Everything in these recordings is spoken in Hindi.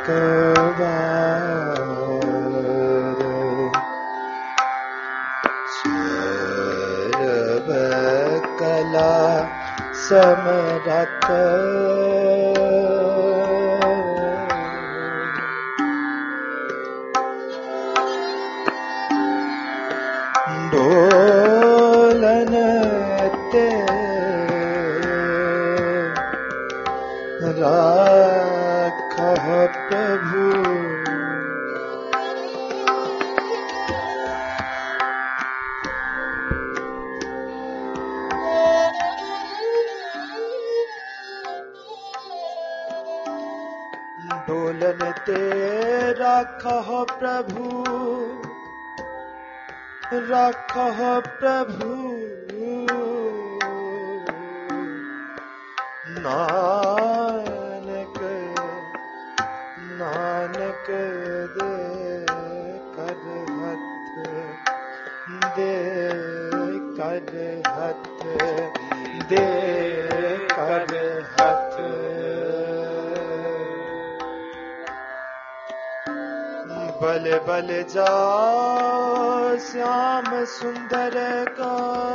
सर्व कला समरथ डोलन ते राखह प्रभु डोलन ते राखह प्रभु राखह प्रभु नानक नानक दे कर हथ दे कर हथ दे कर हथ बल बल जाओ श्याम सुंदर का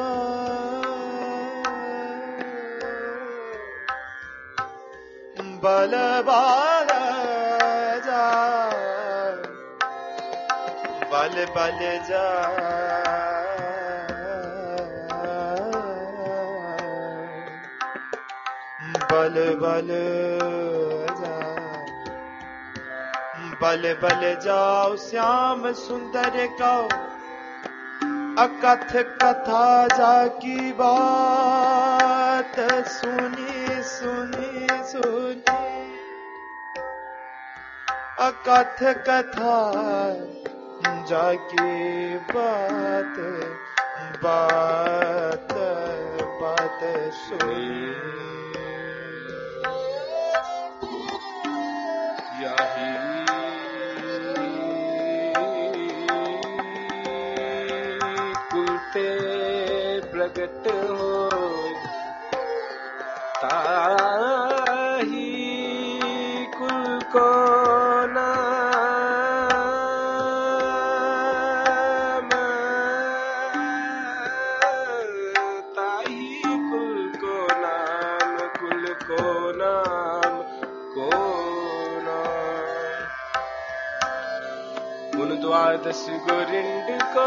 बल बल जा बल बल जा बल बल जा बल बल जाओ श्याम सुंदर गाओ अकथ कथा जाकी बात सुनी सुनी सुनी अकथ कथा जाकी बात बात बात सुनी यही प्रगट हो ताही कुल को नाम ताही कुल को नाम कुल को नाम को नाम उन द्वादश गोरिंड को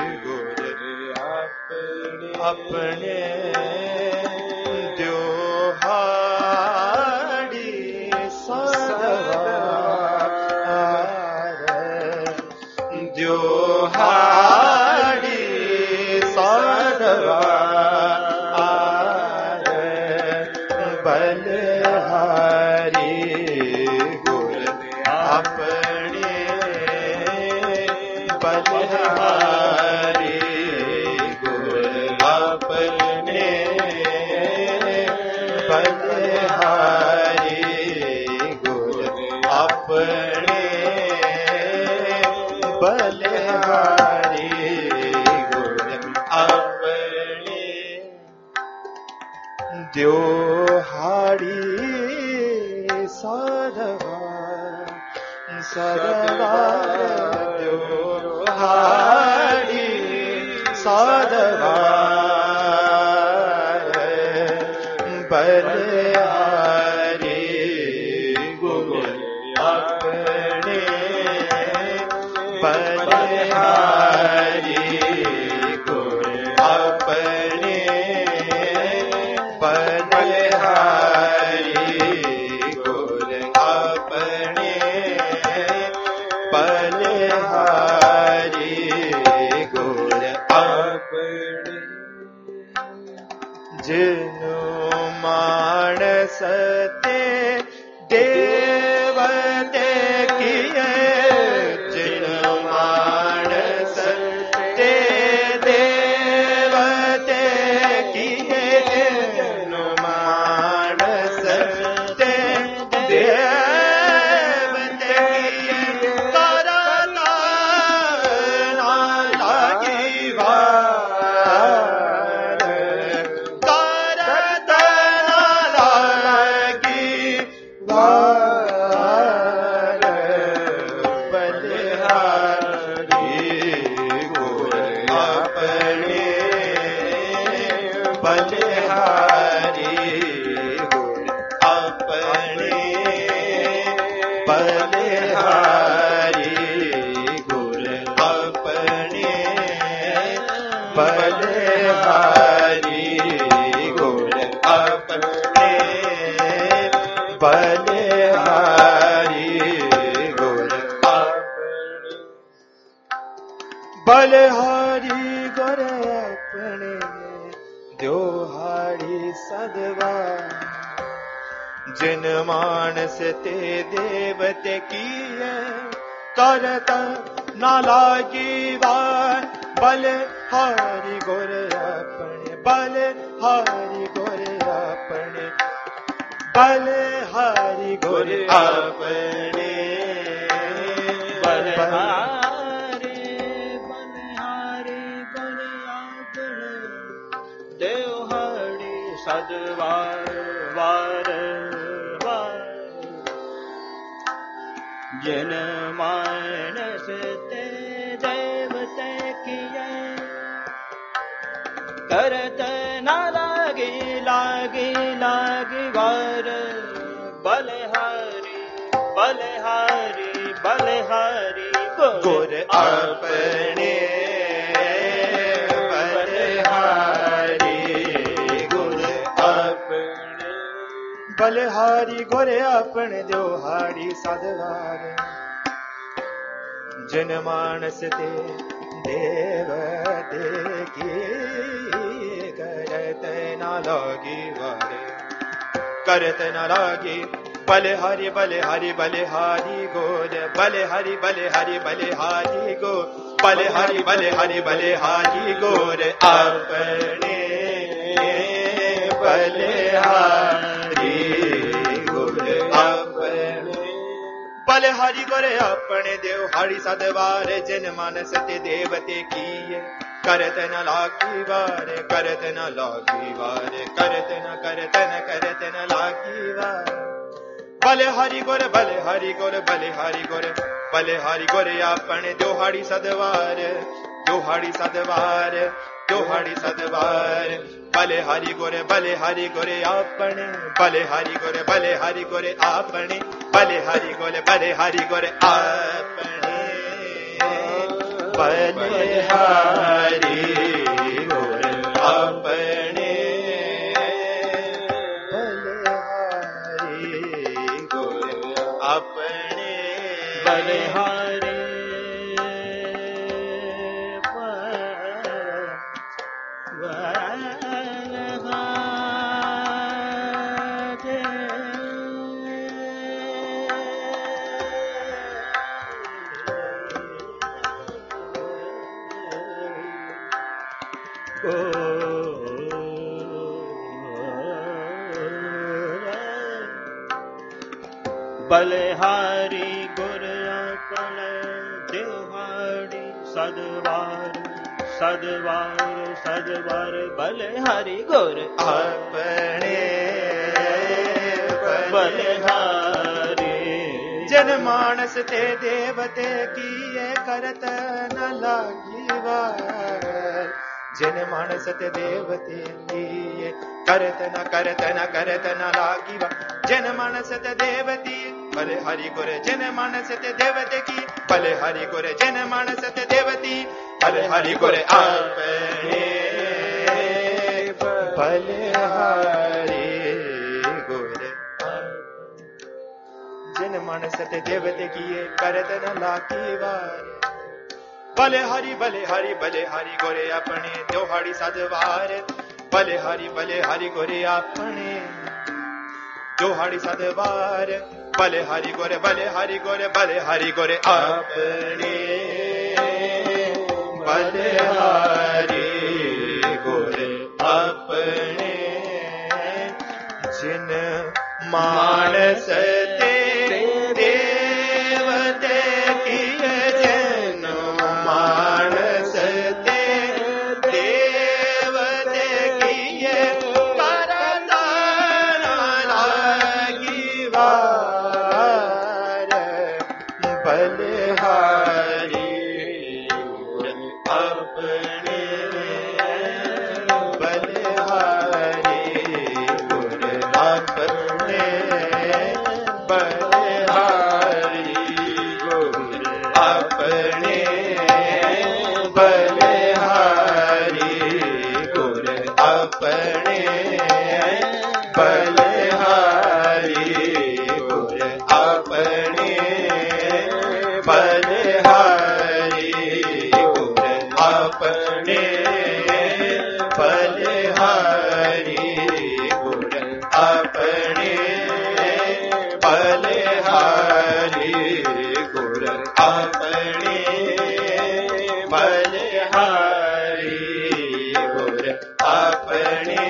अपने द्यो बलिहारी गुर अपने बलिहारी गुर अपने बलिहारी गुर अपने बलिहारी गुर अपने द्योहारी सदवार सदवार द्योहारी सदवार बलिहारी गुर अपने बलिहारी गुर अपने बलिहारी गुर अपने बलिहारी गुर अपने जिनु मानस ते देवते किए जिनु मानस ते देवते किए जिनु मानस ते देवते किए करना ना लागी वार करना ना लागी वार बलिहारी गुर अपने बलिहारी गुर अपने बलिहारी गुर अपने बलिहारी गुर अपने बलिहारी गुर अपने बलिहारी गुर अपने द्योहारी सदवार जिन मानस ते देवते किए करत ना लागी वार बलिहारी गुर अपने बलिहारी गुर अपने बलिहारी गुर अपने बलिहारी बलिहारी गुर अपने देवहारी सदवार वार वार जिन मानस ते देवते किए करत ना लागी लागी लागी वार बलिहारी बलिहारी बलिहारी गुर अपने बलिहारी गुर अपने बलिहारी गुर अपने द्योहारी सदवार जिन मानस ते देवते की करत ना लागी वारे करत ना लागी बलिहारी बलिहारी बलिहारी गोर बलिहारी बलिहारी बलिहारी गो बलिहारी बलिहारी बलिहारी गोर अपने बलिहारी गोर अपने बलिहारी गोर अपने देवहारी सदवार जिन मानस ते देवते किए करत न लागी वार करत न लागी वार करत न लागी वार बलिहारी गोर बलिहारी गोर बलिहारी गोर बलिहारी गोर अपने द्योहारी सदवार द्योहारी सदवार द्योहारी सदवार बलिहारी गोर अपने बलिहारी गोर अपने बलिहारी गोर अपने बलिहारी गोर अपने बलिहारी गोर अपने बलिहारी बलिहारी बलिहारी गुर अपने दिहाड़ी सदवार सदवार सदवार बलिहारी गुर अपने बलिहारी जन मानस ते देवते किए करत न लागी वार जन मानस ते देवते किए करत न लागी वार जन मानस ते देवती भले हरि गुर जन मानस ते देवते की भले हरि गुर जन मानस ते देवती भले हरि गुर अपने भले हरि गुर जन मानस ते देवते किए करत न लागी वार भले हरि गोरे अपने दोहाड़ी सदवार भले हरि गोरे अपने दोहाड़ी सदवार भले हरि गोरे अपने भले हरि गोरे अपने जिन मानस ते देवते किए जन मानस ते देवते किए करत न लागी वार बलिहारी अपने बलिहारी गुर अपने बलिहारी गुर अपने बलिहारी गुर अपने बलिहारी गुर अपने बलिहारी गुर अपने बलिहारी गुर अपने बलिहारी गुर अपने बलिहारी गुर अपने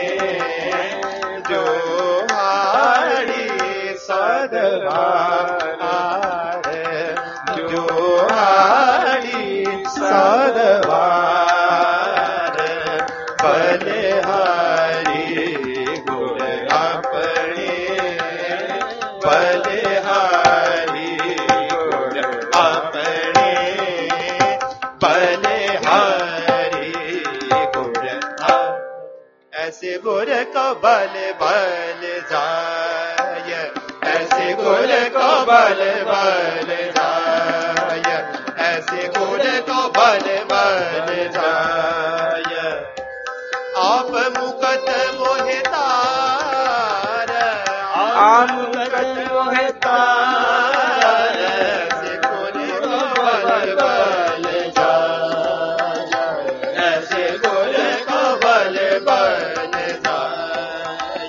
जोहाड़ी सदवार जोहाड़ी सदवार बलिहारी गुर अपने बलिहारी गुर अपने बलिहारी गुर ऐसे गुर को बल बल जाय ऐसे गुर को बल बल जाय ऐसे गुर को बल बल जाय आप मुकत मोहितार आप मुकत मोहितार ऐसे गुर को बल बल जाय ऐसे गुर को बल बल जाय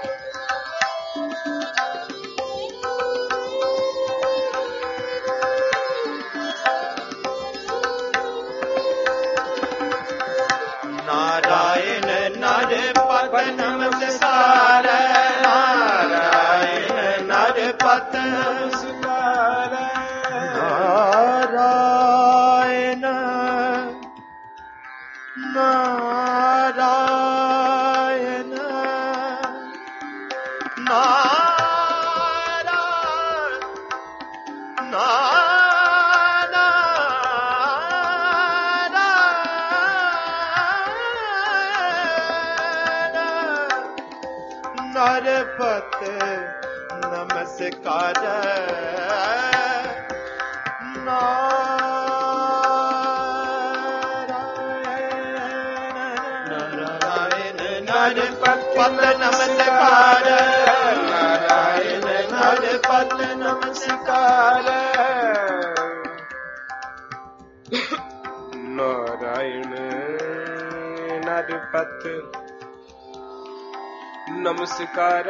नारायण नर पत नमस्कार नारायण नर पत नमस्कार नारायण नारायण नरपत नमस्कार नारायण नरपत नमस्कार नारायण नरपत नमस्कार नारायण नरपत नमस्कार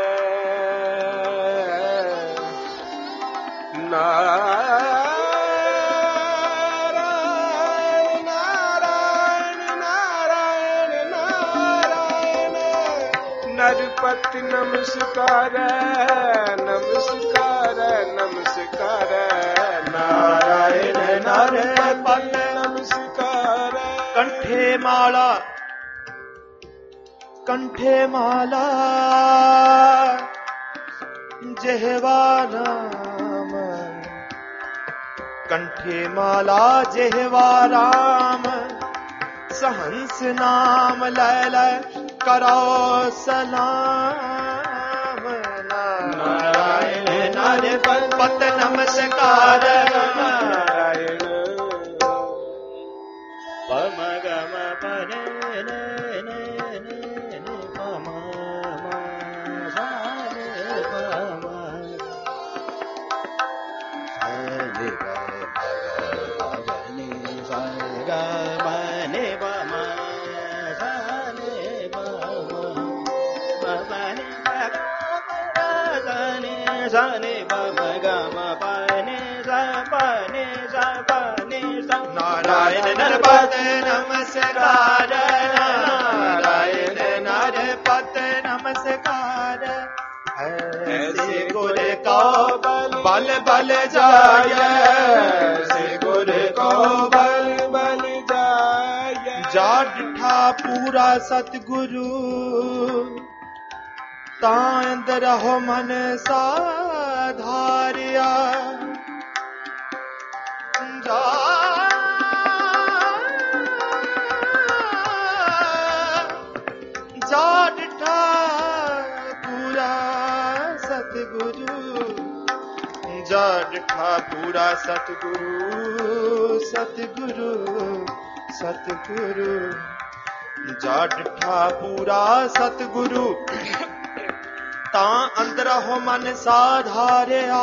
नारायण नारायण नारायण नारायण नरपति नमस्कार नमस्कार नमस्कार नारायण नरपति नमस्कार कंठे माला जेहवा राम कंठे माला जेहवा राम सहंस नाम लैल करो सलाम नारायण नरपति नमस्कार नारायण पम गम परे नारायण नरपति नमस्कार नारायण नरपति नमस्कार ऐसे गुर को बल बल जाय ऐसे गुर को बल बल जाय जा डिठा पूरा सतगुरु तांद रहो मन साधारिया जा डिठा पूरा सतगुरु जा डिठा पूरा सतगुरु सतगुरु सतगुरु जा डिठा पूरा सतगुरु तां अंदर हो मन साधारिया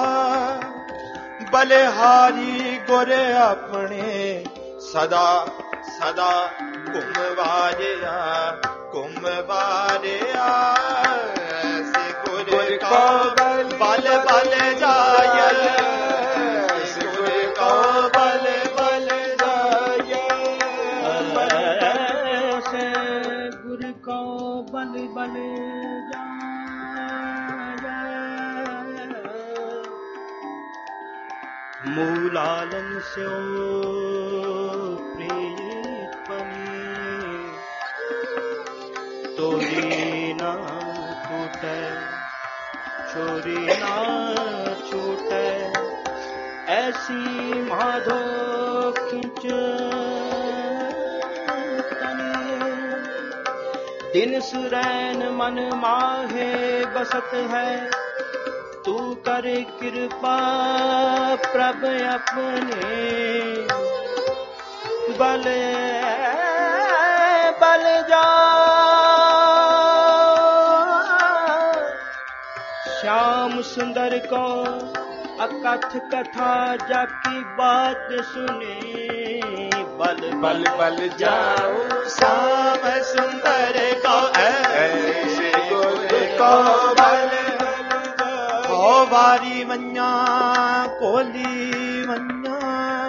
बलिहारी गोरे अपने सदा सदा कुमवारिया ऐसे गुर को बल बल जाय ऐसे गुर को बल बल जाय ऐसे गुर को बल बल मूलालन स्यो प्रीतपनी तोरी ना टूटे छोरी ना छूटे ऐसी माधो खिंच दिन सुरैन मन माहे बसत है तू कर कृपा प्रभ अपने बल बल जा श्याम सुंदर को अकथ कथा जाकी बात सुने बल बल बल जाओ श्याम सुंदर को ऐसे गुर को बल हो वारी मन्या कोली मन्या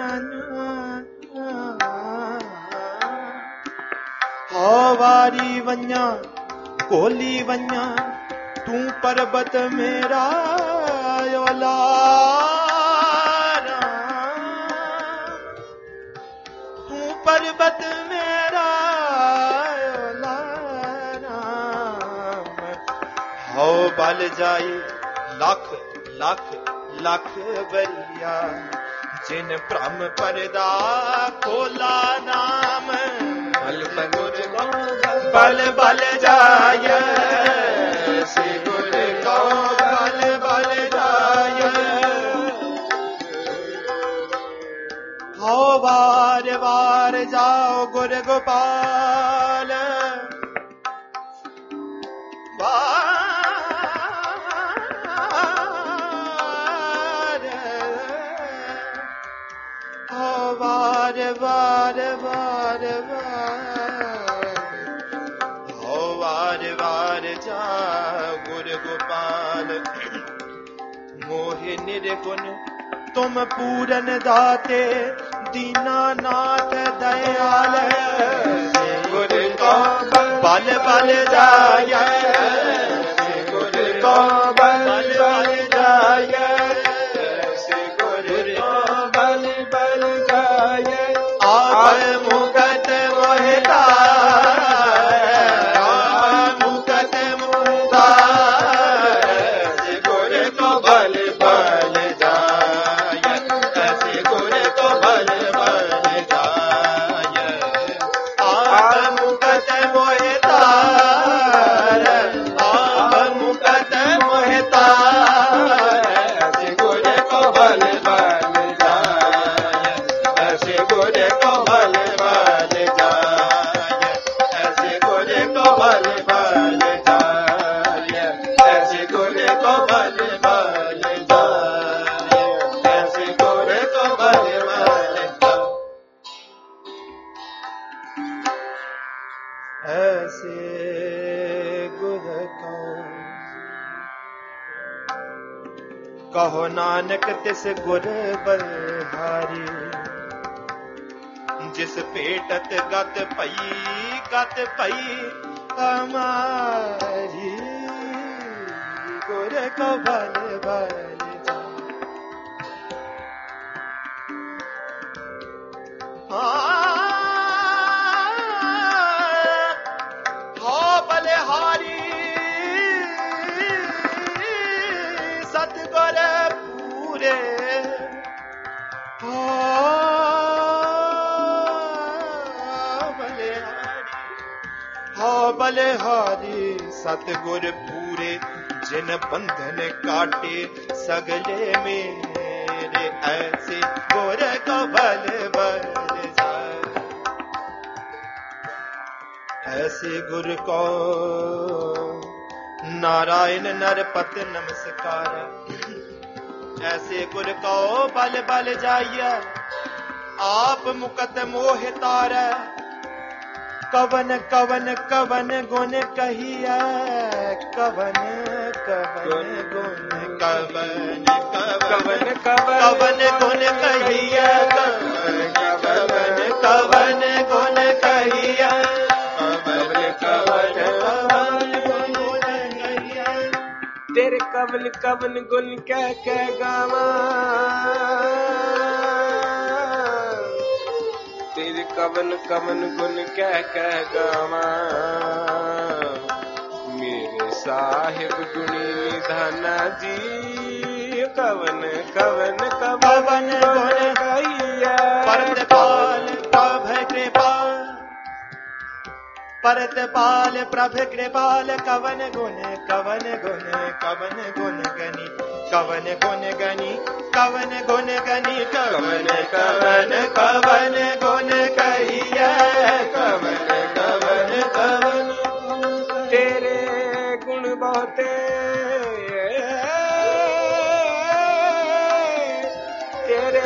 हो वारी वन्या कोली वन्या तू पर्वत मेरा योलारा तू पर्वत मेरा योलारा हो बल जाई लख लख लख बरिया जिन भ्रम परदा खोला नाम बल बल बल जाय श्री गुर को बल बल जाय हो बार बार जाओ गुर गोपाल बार बार बार हो बार बार जा गुर गोपाल मोहि निर्गुण तुम पूरन दाते दीनानाथ दयाल गुर को बल बल जाय कहो नानक तिस गुर बलिहारी, जिस पेटत गत पई हमारी, गुर को बल जा। हो बलिहारी सतगुर पूरे, बलिहारी सतगुर पूरे, जिन बंधन काटे सगले मेरे, ऐसे गुर को बल जाए। ऐसे गुर को नारायण नरपत नमस्कार, ऐसे गुर को बल जाइए, आप मुकत मोह तारै, कवन कवन कवन गुण कहिए, कवन कवन गुण कवन कवन कवन गुण कहिए, कवन कवन गुण कहिए, कवन कवन गुण कहिए। तेरे कवन कवन गुण कह के गावा, तेरे कवन कवन गुण कह के गावा, मेरे साहिब गुणी निधान जी, कवन कवन कवन गुण कहिए। परतपाल प्रभ कृपाल, परतपाल प्रभ कृपाल, कवन गुण कवन गुण कवन गुण गनी, कवन गुण गनी, कवन गुण गनी, कवन कवन कवन गुण कहिए, कवन कवन कवन। तेरे गुण बहुते, तेरे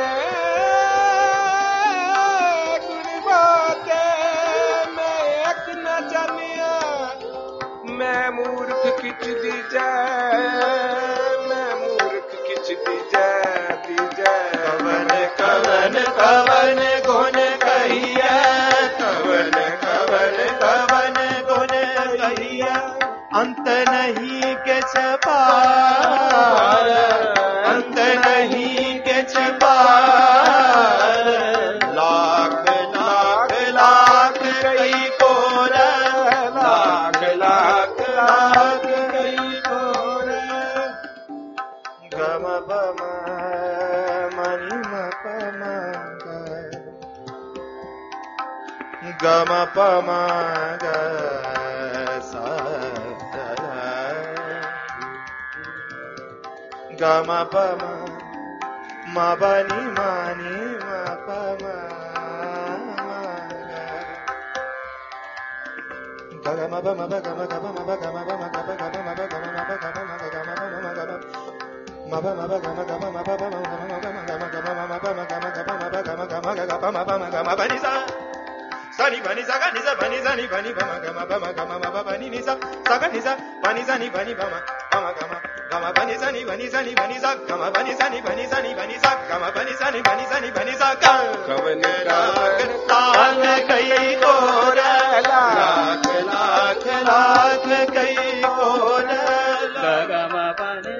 गुण बहुते, मैं एक न जानिया, मैं मूर्ख किच दीजै, मैं मूर्ख किच दीजै दीजै। कवन कवन कवन गुण कहिए, कवन कवन कवन गुण कहिए, अंत नहीं किछ पार, अंत नहीं किछ पार, लाख लाख लाख कई कोर, लाख लाख लाख कई कोर। गम बम मणि मप मग, गम पम ग सा, गम पम म बनि मनि मप मग, गम बम ब गम गम म ब गम बम गम गम म ब गम म ब गम म गम म गम म ब म ब गम गम म ब गम गम गम गम गम म ब म गम गम म ब गम गम गम म ब म गम बनि सा, सनि बनि सा ग नि सा बनि सा नि बनि ब म गम ब म गम म ब बनि नि सा, सा ग नि सा बनि सा नि बनि ब म गम गम गम बनि सा नि बनि सा नि बनि सा, गम बनि सा नि बनि सा नि बनि सा, गम बनि सा नि बनि सा नि बनि सा। कवन कवन तान कई कोर, लाख लाख लाख कई कोर। गम पने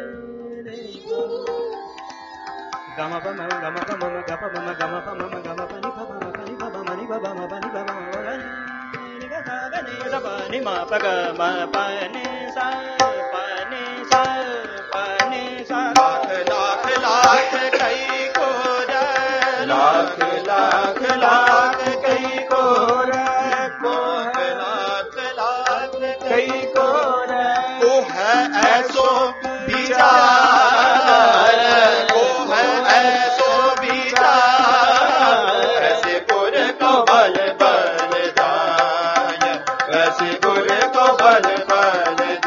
गम पम गम पम गम पम गम पम गम पनि पम पनि पम मनि पम पनि पम नि ग सा ग नि सा पनि म प ग म पनि सा पनि सा पनि सा। लाख लाख लाख कई कोर, लाख लाख लाख कई कोर, लाख लाख कई कोर। वो है ऐसो विचार, वो है ऐसो विचार, ऐसे गुर को बल जाय, ऐसे गुर को बल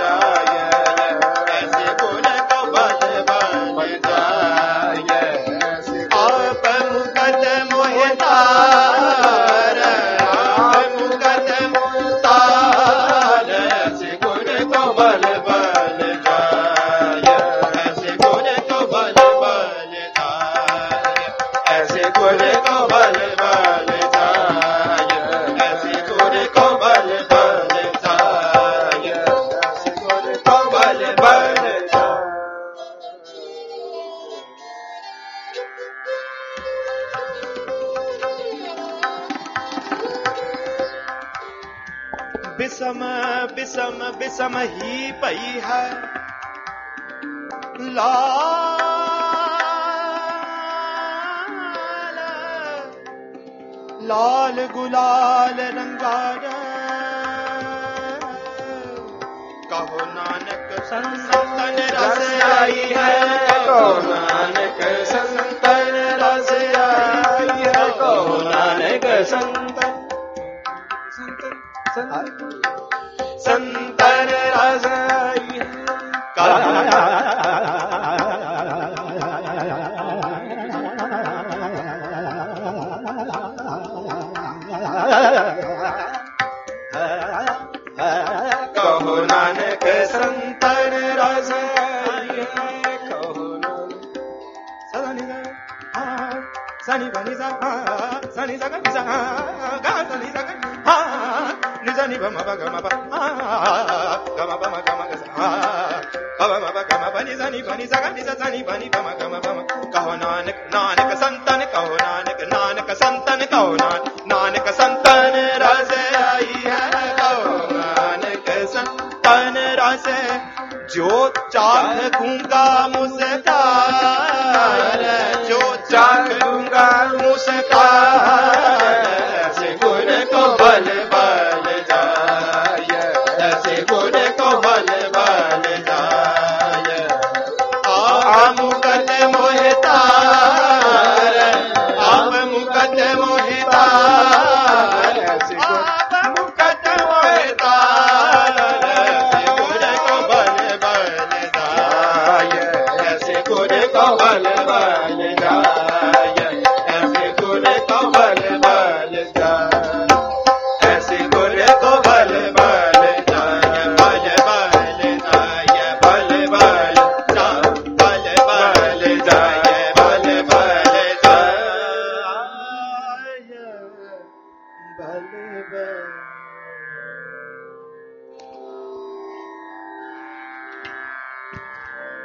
बिसम बिसम ही पई है लाल गुलाल रंगार कहो नानक संतन रस आई है कहो नानक संतन रस आई है कहो नानक संतन रस आई है कहो नानक संतन रस आई है कहो सनी बनी सा सनी सा गनी सा गा सनी सा नि सा नि ब म ब ग म ब ग म ब म ग म ग सा ब म ब ग म ब नि सा नि ब नि सा ग नि सा नि ब नि ब म ग म ब म कहो नानक नानक संतन कहो नानक नानक संतन कहो नानक संतन रस आई है कहो नानक संतन रस जो चाह गूंगा मुस्कान जो चाह गूंगा मुस्कान ऐसे गुण को बल बल जाय ऐसे गुण को बल